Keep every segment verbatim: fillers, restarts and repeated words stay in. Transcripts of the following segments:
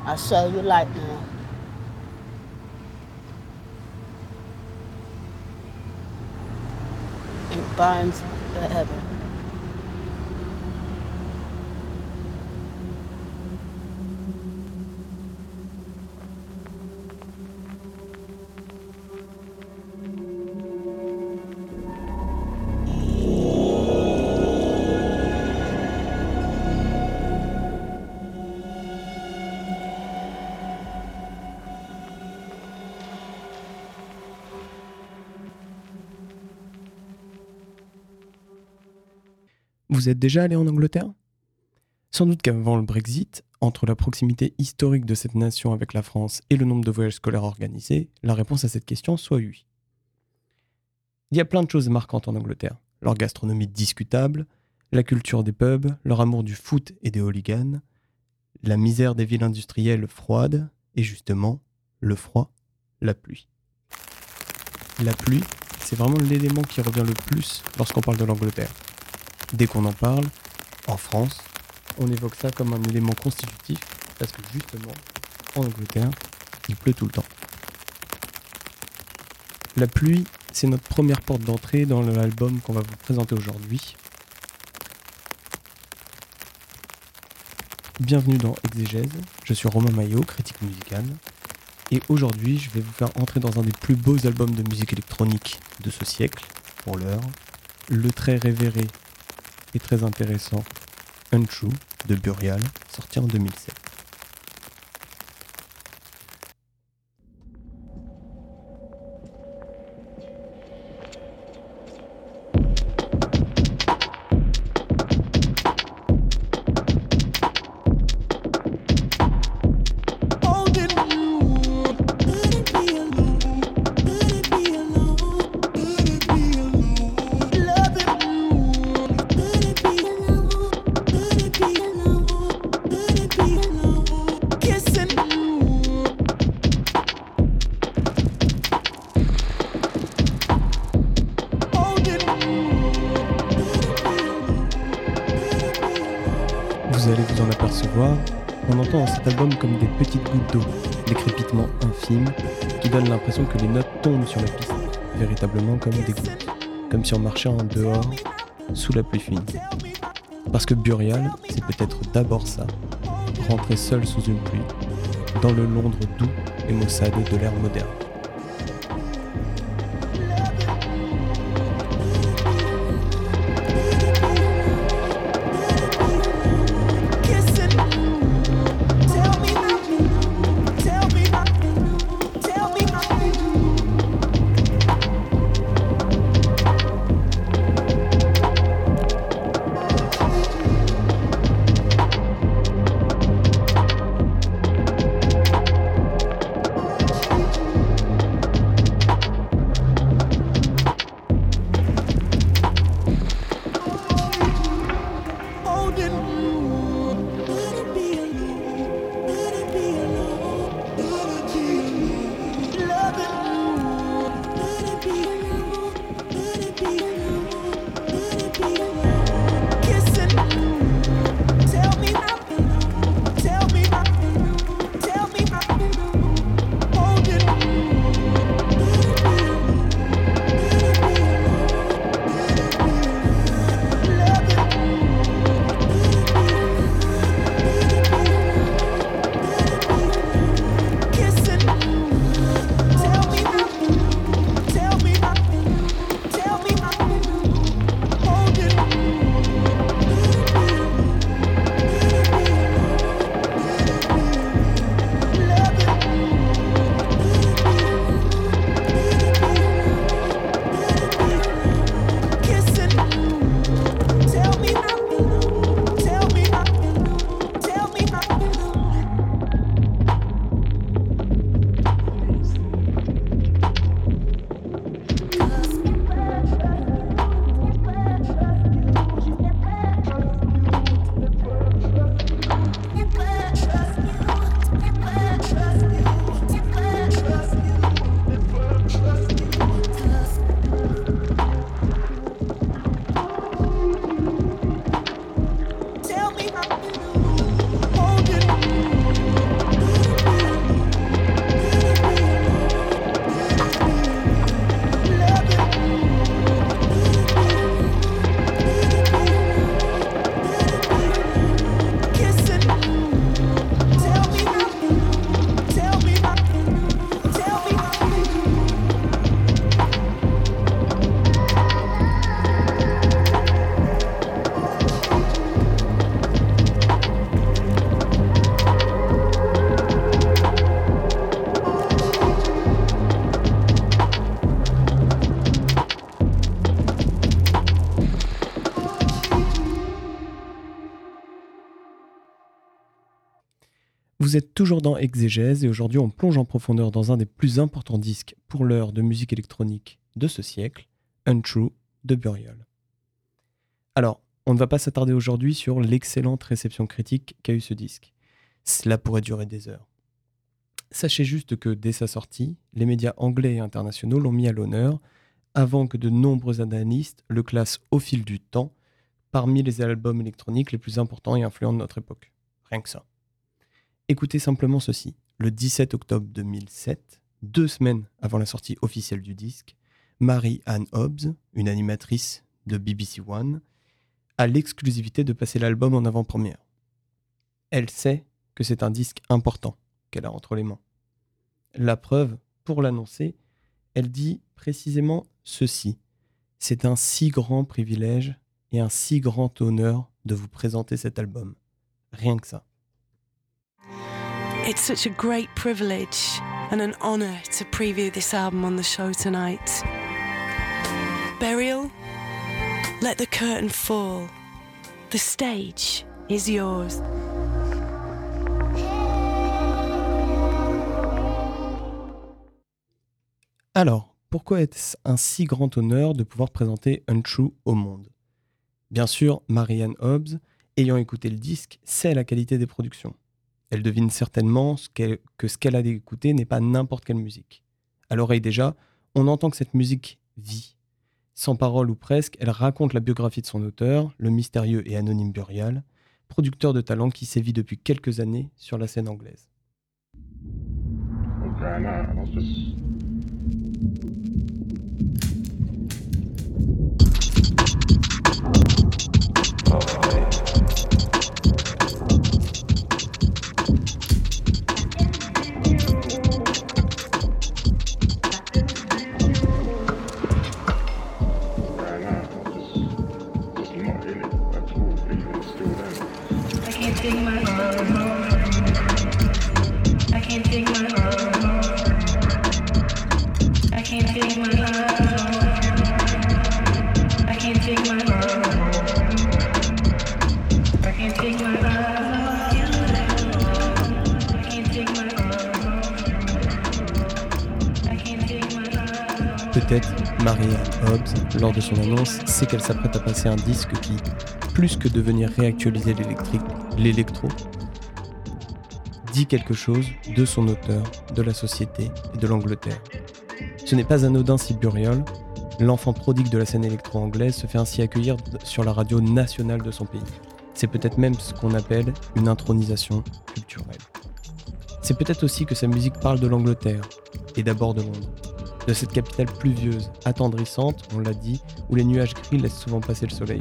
I show you light now. It burns forever. Vous êtes déjà allé en Angleterre ? Sans doute qu'avant le Brexit, entre la proximité historique de cette nation avec la France et le nombre de voyages scolaires organisés, la réponse à cette question soit oui. Il y a plein de choses marquantes en Angleterre. Leur gastronomie discutable, la culture des pubs, leur amour du foot et des hooligans, la misère des villes industrielles froides, et justement, le froid, la pluie. La pluie, c'est vraiment l'élément qui revient le plus lorsqu'on parle de l'Angleterre. Dès qu'on en parle, en France, on évoque ça comme un élément constitutif parce que justement, en Angleterre, il pleut tout le temps. La pluie, c'est notre première porte d'entrée dans l'album qu'on va vous présenter aujourd'hui. Bienvenue dans Exégèse, je suis Romain Maillot, critique musical, et aujourd'hui je vais vous faire entrer dans un des plus beaux albums de musique électronique de ce siècle, pour l'heure, le très révéré et très intéressant Untrue de Burial, sorti en deux mille sept. Vous allez vous en apercevoir, on entend dans cet album comme des petites gouttes d'eau, des crépitements infimes qui donnent l'impression que les notes tombent sur la piste, véritablement comme des gouttes, comme si on marchait en dehors, sous la pluie fine. Parce que Burial, c'est peut-être d'abord ça, rentrer seul sous une pluie, dans le Londres doux et maussade de l'ère moderne. Vous êtes toujours dans Exégèse et aujourd'hui on plonge en profondeur dans un des plus importants disques pour l'heure de musique électronique de ce siècle, Untrue de Burial. Alors, on ne va pas s'attarder aujourd'hui sur l'excellente réception critique qu'a eu ce disque. Cela pourrait durer des heures. Sachez juste que dès sa sortie, les médias anglais et internationaux l'ont mis à l'honneur avant que de nombreux analystes le classent au fil du temps parmi les albums électroniques les plus importants et influents de notre époque. Rien que ça. Écoutez simplement ceci. Le dix-sept octobre deux mille sept, deux semaines avant la sortie officielle du disque, Mary-Ann Hobbs, une animatrice de B B C One, a l'exclusivité de passer l'album en avant-première. Elle sait que c'est un disque important qu'elle a entre les mains. La preuve, pour l'annoncer, elle dit précisément ceci. C'est un si grand privilège et un si grand honneur de vous présenter cet album. Rien que ça. It's such a great privilege and an honor to preview this album on the show tonight. Burial, let the curtain fall. The stage is yours. Alors, pourquoi est-ce un si grand honneur de pouvoir présenter Untrue au monde ? Bien sûr, Mary-Ann Hobbs, ayant écouté le disque, sait la qualité des productions. Elle devine certainement ce qu'elle, que ce qu'elle a écouté n'est pas n'importe quelle musique. À l'oreille déjà, on entend que cette musique vit. Sans parole ou presque, elle raconte la biographie de son auteur, le mystérieux et anonyme Burial, producteur de talent qui sévit depuis quelques années sur la scène anglaise. Peut-être Mary-Ann Hobbs, lors de son annonce, sait qu'elle s'apprête à passer un disque qui, plus que de venir réactualiser l'électrique, l'électro, dit quelque chose de son auteur, de la société et de l'Angleterre. Ce n'est pas anodin si Burial, l'enfant prodigue de la scène électro-anglaise, se fait ainsi accueillir sur la radio nationale de son pays. C'est peut-être même ce qu'on appelle une intronisation culturelle. C'est peut-être aussi que sa musique parle de l'Angleterre, et d'abord de Londres. De cette capitale pluvieuse, attendrissante, on l'a dit, où les nuages gris laissent souvent passer le soleil.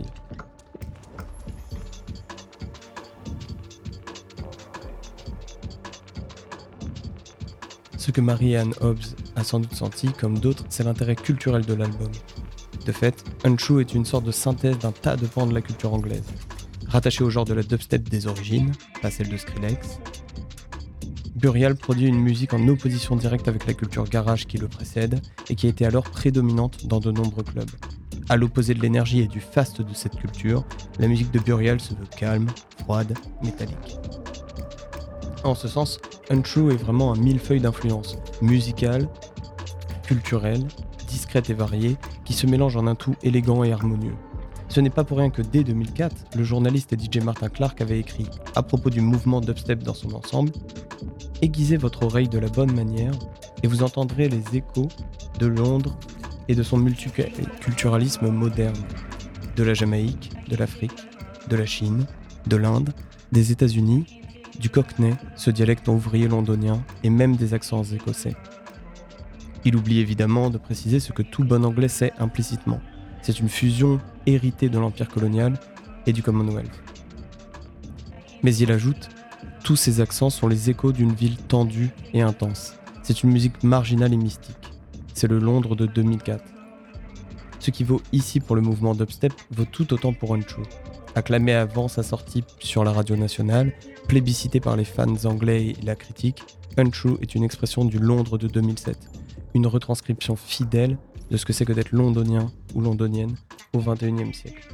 Ce que Mary-Ann Hobbs a sans doute senti, comme d'autres, c'est l'intérêt culturel de l'album. De fait, Untrue est une sorte de synthèse d'un tas de pans de la culture anglaise. Rattaché au genre de la dubstep des origines, pas celle de Skrillex, Burial produit une musique en opposition directe avec la culture garage qui le précède et qui a été alors prédominante dans de nombreux clubs. À l'opposé de l'énergie et du faste de cette culture, la musique de Burial se veut calme, froide, métallique. En ce sens, Untrue est vraiment un millefeuille d'influences musicales, culturelles, discrètes et variées, qui se mélangent en un tout élégant et harmonieux. Ce n'est pas pour rien que dès deux mille quatre, le journaliste et D J Martin Clark avait écrit, à propos du mouvement dubstep dans son ensemble, « Aiguisez votre oreille de la bonne manière et vous entendrez les échos de Londres et de son multiculturalisme moderne, de la Jamaïque, de l'Afrique, de la Chine, de l'Inde, des États-Unis, du cockney, ce dialecte ouvrier londonien, et même des accents écossais. » Il oublie évidemment de préciser ce que tout bon anglais sait implicitement. C'est une fusion héritée de l'Empire colonial et du Commonwealth. Mais il ajoute « Tous ces accents sont les échos d'une ville tendue et intense. C'est une musique marginale et mystique. C'est le Londres de deux mille quatre. » Ce qui vaut ici pour le mouvement dubstep vaut tout autant pour Untrue. Acclamé avant sa sortie sur la radio nationale, plébiscité par les fans anglais et la critique, Untrue est une expression du Londres de deux mille sept. Une retranscription fidèle de ce que c'est que d'être londonien ou londonienne au vingt et unième siècle.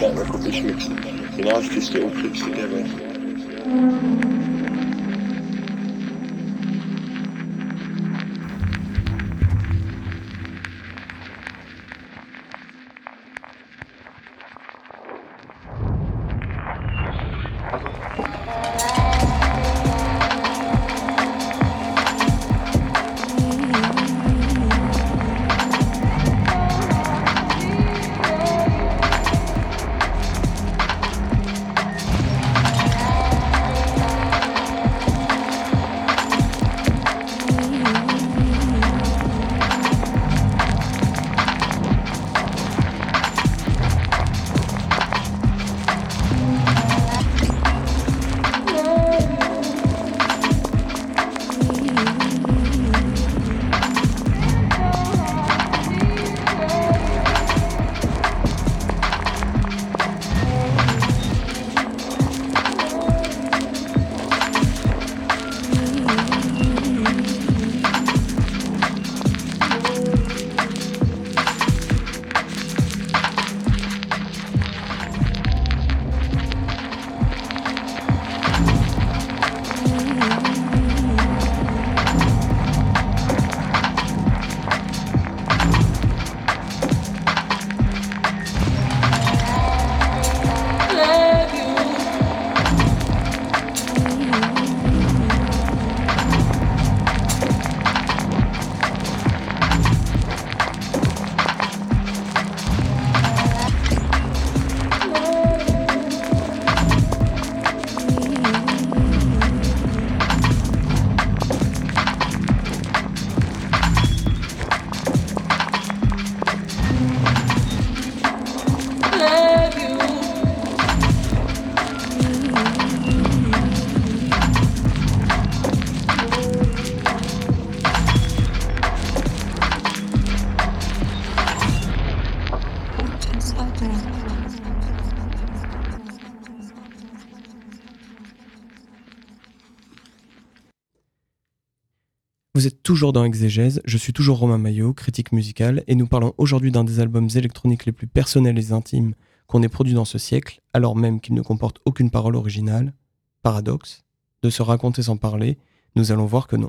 that recognition. You know, it's just little clips together. Vous êtes toujours dans Exégèse, je suis toujours Romain Maillot, critique musical, et nous parlons aujourd'hui d'un des albums électroniques les plus personnels et intimes qu'on ait produit dans ce siècle, alors même qu'il ne comporte aucune parole originale. Paradoxe, de se raconter sans parler, nous allons voir que non.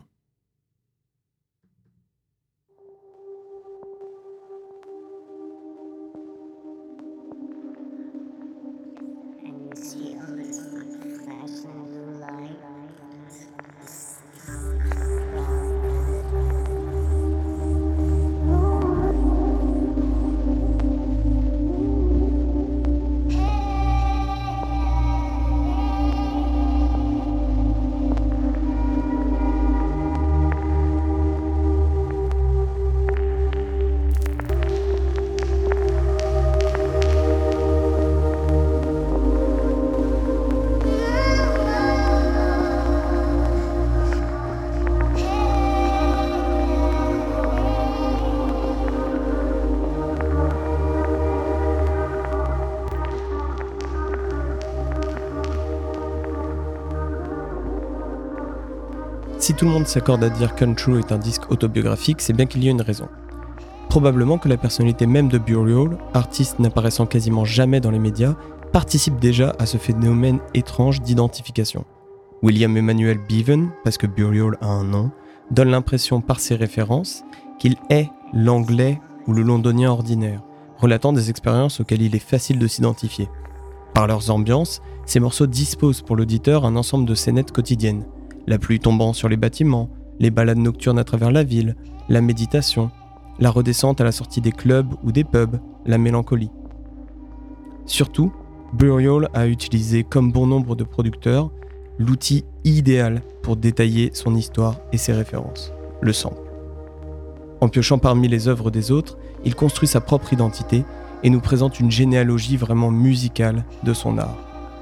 Si tout le monde s'accorde à dire Come True est un disque autobiographique, c'est bien qu'il y a une raison. Probablement que la personnalité même de Burial, artiste n'apparaissant quasiment jamais dans les médias, participe déjà à ce phénomène étrange d'identification. William Emmanuel Beaven, parce que Burial a un nom, donne l'impression par ses références qu'il est l'anglais ou le londonien ordinaire, relatant des expériences auxquelles il est facile de s'identifier. Par leurs ambiances, ces morceaux disposent pour l'auditeur un ensemble de scénettes quotidiennes. La pluie tombant sur les bâtiments, les balades nocturnes à travers la ville, la méditation, la redescente à la sortie des clubs ou des pubs, la mélancolie. Surtout, Burial a utilisé, comme bon nombre de producteurs, l'outil idéal pour détailler son histoire et ses références, le sample. En piochant parmi les œuvres des autres, il construit sa propre identité et nous présente une généalogie vraiment musicale de son art.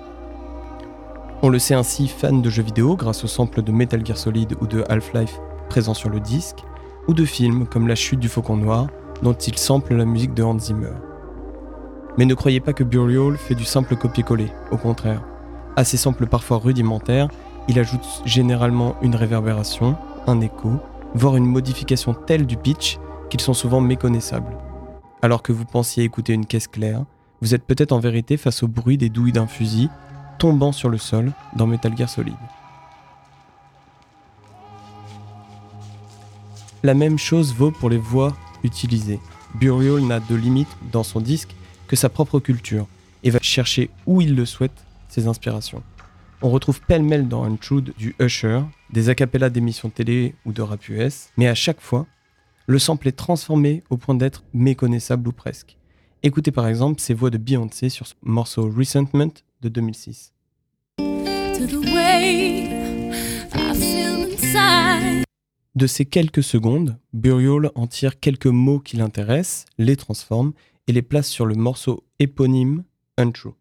On le sait ainsi fan de jeux vidéo grâce aux samples de Metal Gear Solid ou de Half-Life présents sur le disque, ou de films comme La Chute du Faucon Noir, dont il sample la musique de Hans Zimmer. Mais ne croyez pas que Burial fait du simple copier-coller, au contraire. À ces samples parfois rudimentaires, il ajoute généralement une réverbération, un écho, voire une modification telle du pitch qu'ils sont souvent méconnaissables. Alors que vous pensiez écouter une caisse claire, Vous êtes peut-être en vérité face au bruit des douilles d'un fusil tombant sur le sol dans Metal Gear Solid. La même chose vaut pour les voix utilisées. Burial n'a de limite dans son disque que sa propre culture et va chercher où il le souhaite ses inspirations. On retrouve pêle-mêle dans Untrue du Usher, des acapellas d'émissions télé ou de rap U S, mais à chaque fois, le sample est transformé au point d'être méconnaissable ou presque. Écoutez par exemple ces voix de Beyoncé sur ce morceau Resentment de deux mille six. De ces quelques secondes, Burial en tire quelques mots qui l'intéressent, les transforme et les place sur le morceau éponyme Untrue.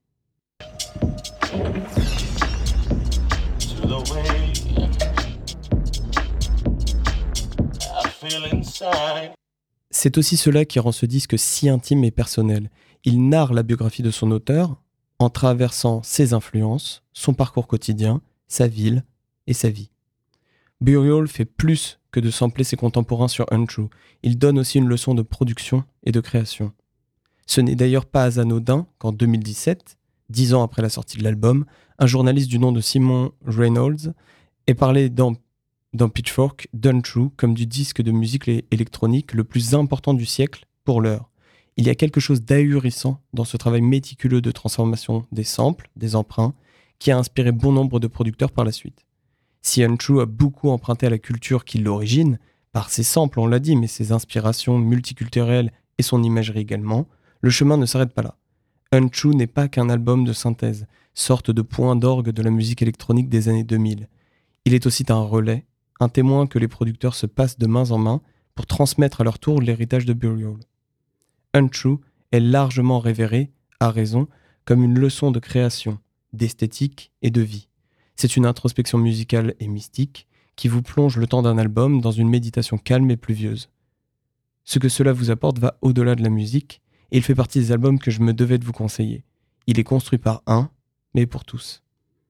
C'est aussi cela qui rend ce disque si intime et personnel. Il narre la biographie de son auteur en traversant ses influences, son parcours quotidien, sa ville et sa vie. Burial fait plus que de sampler ses contemporains sur Untrue. Il donne aussi une leçon de production et de création. Ce n'est d'ailleurs pas anodin qu'en deux mille dix-sept, dix ans après la sortie de l'album, un journaliste du nom de Simon Reynolds ait parlé dans, dans Pitchfork d'Untrue comme du disque de musique électronique le plus important du siècle pour l'heure. Il y a quelque chose d'ahurissant dans ce travail méticuleux de transformation des samples, des emprunts, qui a inspiré bon nombre de producteurs par la suite. Si Untrue a beaucoup emprunté à la culture qui l'origine, par ses samples on l'a dit, mais ses inspirations multiculturelles et son imagerie également, le chemin ne s'arrête pas là. Untrue n'est pas qu'un album de synthèse, sorte de point d'orgue de la musique électronique des années deux mille. Il est aussi un relais, un témoin que les producteurs se passent de main en main pour transmettre à leur tour l'héritage de Burial. Untrue est largement révéré, à raison, comme une leçon de création, d'esthétique et de vie. C'est une introspection musicale et mystique qui vous plonge le temps d'un album dans une méditation calme et pluvieuse. Ce que cela vous apporte va au-delà de la musique, et il fait partie des albums que je me devais de vous conseiller. Il est construit par un, mais pour tous.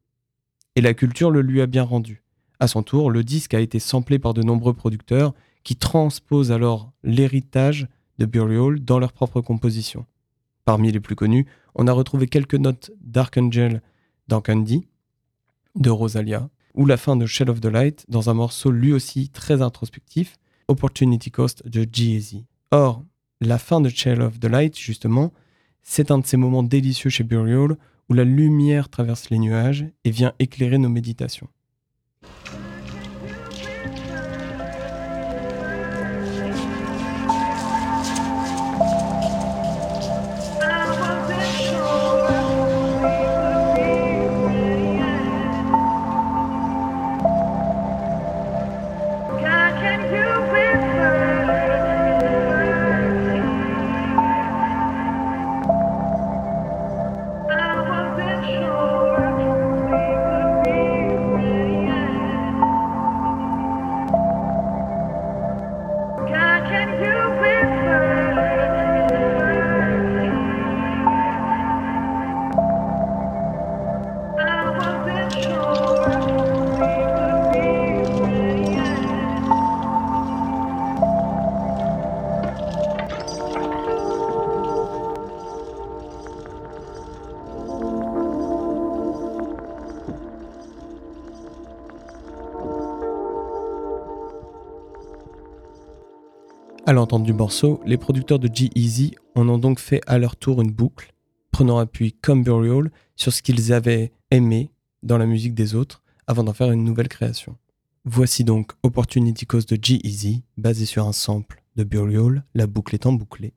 Et la culture le lui a bien rendu. À son tour, le disque a été samplé par de nombreux producteurs qui transposent alors l'héritage de Burial dans leur propre composition. Parmi les plus connus, on a retrouvé quelques notes d'Archangel dans Candy, de Rosalia, ou la fin de Shell of the Light dans un morceau lui aussi très introspectif, Opportunity Cost de G-Eazy. Or, la fin de Shell of the Light, justement, c'est un de ces moments délicieux chez Burial où la lumière traverse les nuages et vient éclairer nos méditations. À l'entente du morceau, les producteurs de G-Eazy en ont donc fait à leur tour une boucle, prenant appui comme Burial sur ce qu'ils avaient aimé dans la musique des autres avant d'en faire une nouvelle création. Voici donc Opportunity Cost de G-Eazy, basé sur un sample de Burial, la boucle étant bouclée.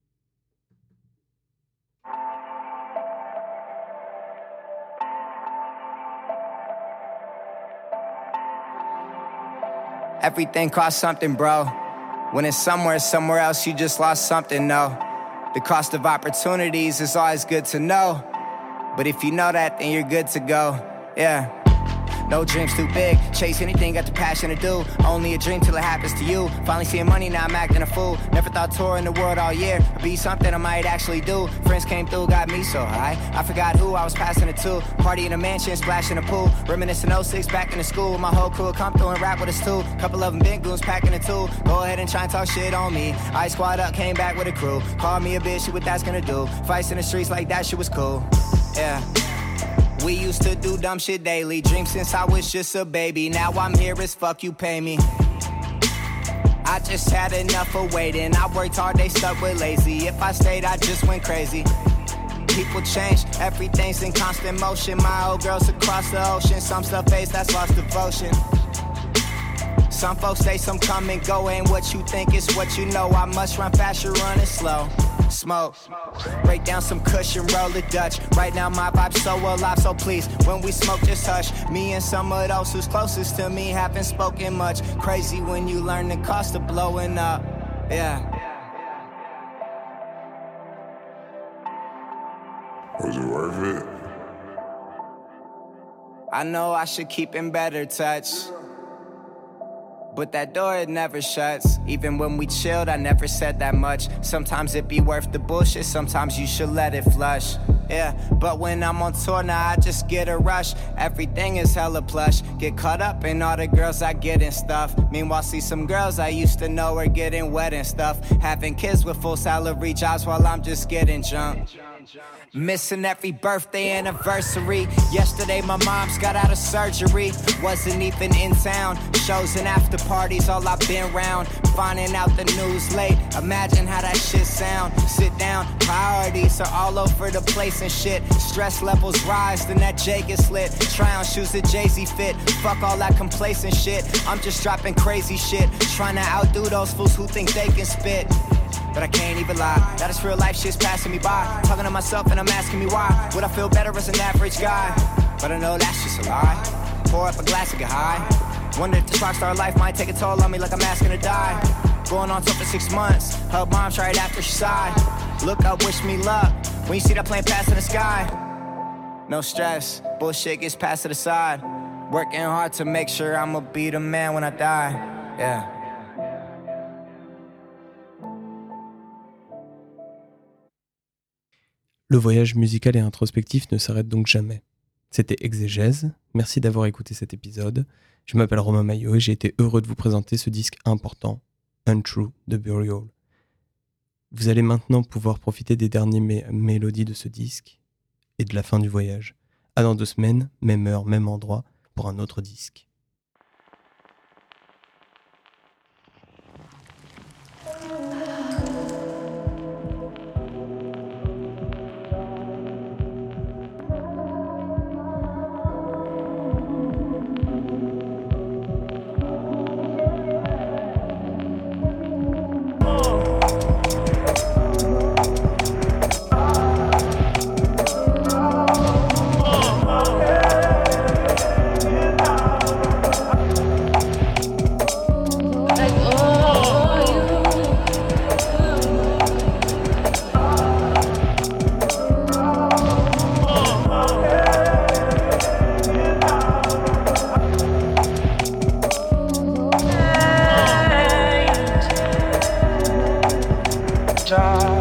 Everything costs something, bro. When it's somewhere, somewhere else, you just lost something, no. The cost of opportunities is always good to know. But if you know that, then you're good to go, yeah. No dreams too big, chase anything, got the passion to do. Only a dream till it happens to you. Finally seeing money, now I'm acting a fool. Never thought touring the world all year would be something I might actually do. Friends came through, got me so high, I forgot who I was passing it to. Party in a mansion, splash in a pool. Reminiscing oh six back in the school. My whole crew come through and rap with us too. Couple of them big goons packing a tool. Go ahead and try and talk shit on me. I squad up, came back with a crew. Called me a bitch, shit what that's gonna do. Fights in the streets like that shit was cool. Yeah. We used to do dumb shit daily. Dream since I was just a baby. Now I'm here as fuck, you pay me. I just had enough of waiting. I worked hard, they stuck with lazy. If I stayed, I just went crazy. People change, everything's in constant motion. My old girls across the ocean. Some stuff fades, that's lost devotion. Some folks say some come and go. Ain't what you think, it's what you know. I must run fast, you're running slow. Smoke, break down some cushion, roll the Dutch. Right now my vibe's so alive, so please, when we smoke just hush. Me and some of those who's closest to me haven't spoken much. Crazy when you learn the cost of blowing up, yeah. Was it worth it? I know I should keep in better touch, but that door, it never shuts. Even when we chilled, I never said that much. Sometimes it be worth the bullshit, sometimes you should let it flush. Yeah, but when I'm on tour now, I just get a rush. Everything is hella plush. Get caught up in all the girls I get and stuff. Meanwhile, see some girls I used to know are getting wet and stuff. Having kids with full salary jobs while I'm just getting drunk. Missing every birthday anniversary. Yesterday my mom's got out of surgery. Wasn't even in town. Shows and after parties, all I've been round. Finding out the news late. Imagine how that shit sound. Sit down, priorities are all over the place and shit. Stress levels rise, then that J gets lit. Try on shoes that Jay-Z fit. Fuck all that complacent shit. I'm just dropping crazy shit. Trying to outdo those fools who think they can spit. But I can't even lie, that is real life shit's passing me by. Talking to myself and I'm asking me why. Would I feel better as an average guy? But I know that's just a lie. Pour up a glass and get high. Wonder if this rockstar life might take a toll on me like I'm asking to die. Going on tour for six months, her mom's right after she sighed. Look up, wish me luck, when you see that plane pass in the sky. No stress, bullshit gets passed to the side. Working hard to make sure I'ma be the man when I die, yeah. Le voyage musical et introspectif ne s'arrête donc jamais. C'était Exégèse, merci d'avoir écouté cet épisode. Je m'appelle Romain Maillot et j'ai été heureux de vous présenter ce disque important, Untrue de Burial. Vous allez maintenant pouvoir profiter des dernières mé- mélodies de ce disque et de la fin du voyage. À dans deux semaines, même heure, même endroit, pour un autre disque. Dark.